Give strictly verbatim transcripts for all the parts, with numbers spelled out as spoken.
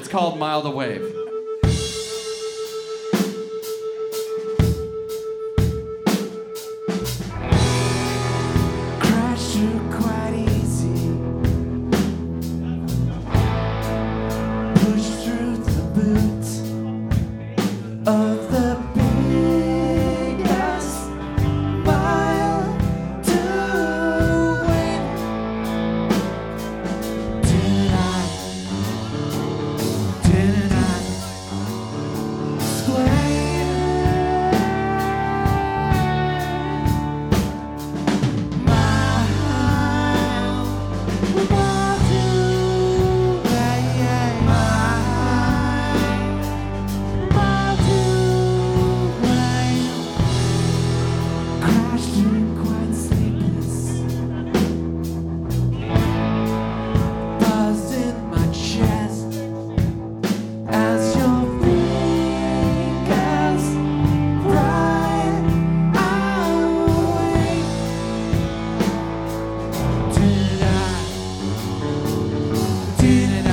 It's called Mile the Wave. Crash through quite easy. Push through the boot of the biggest mile to win. Did I, did I explain mile, mile to win, mile to win. Crashed through quite sleepless, buzzed in my chest as your fingers pry away. Did I, did I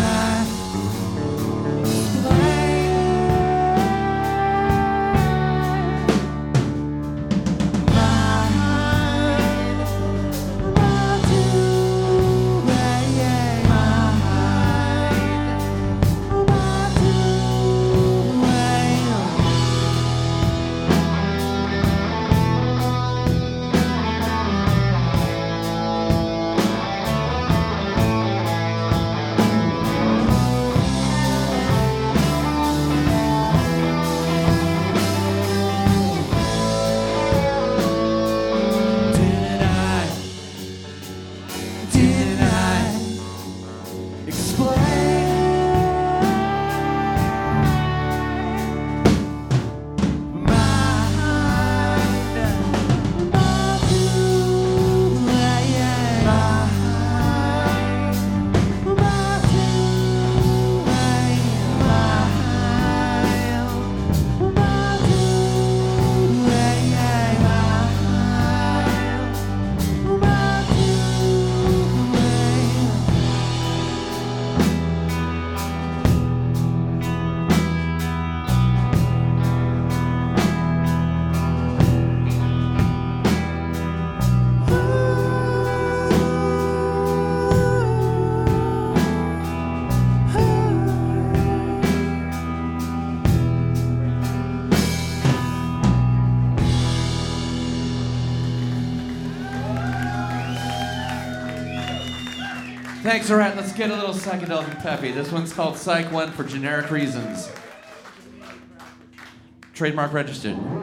Did I Thanks, all right, let's get a little psychedelic and peppy. This one's called Psych one for generic reasons. Trademark registered.